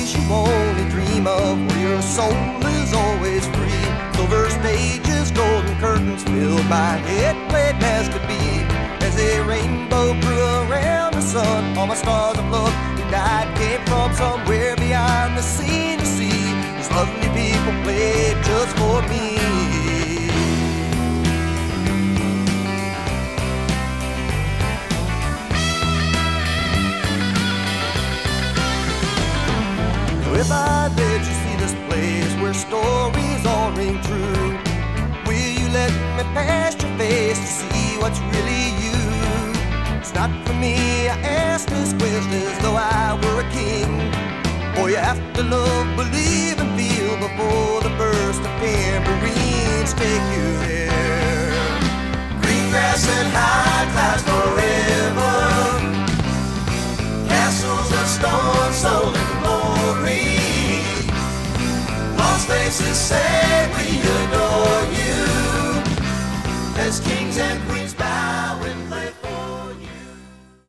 place you only dream of, where your soul is always free. Silver stages, golden curtains filled by it, played as could be. As a rainbow grew around the sun, all my stars of love who died came from somewhere beyond the sea to see. These lovely people played just for me. If I let you see this place where stories all ring true, will you let me past your face to see what's really you? It's not for me, I ask this question as though I were a king. For you have to love, believe and feel before the burst of tambourines take you there. Green grass and high clouds forever, castles of stone soul and glory. Lost faces say we adore you as kings and queens.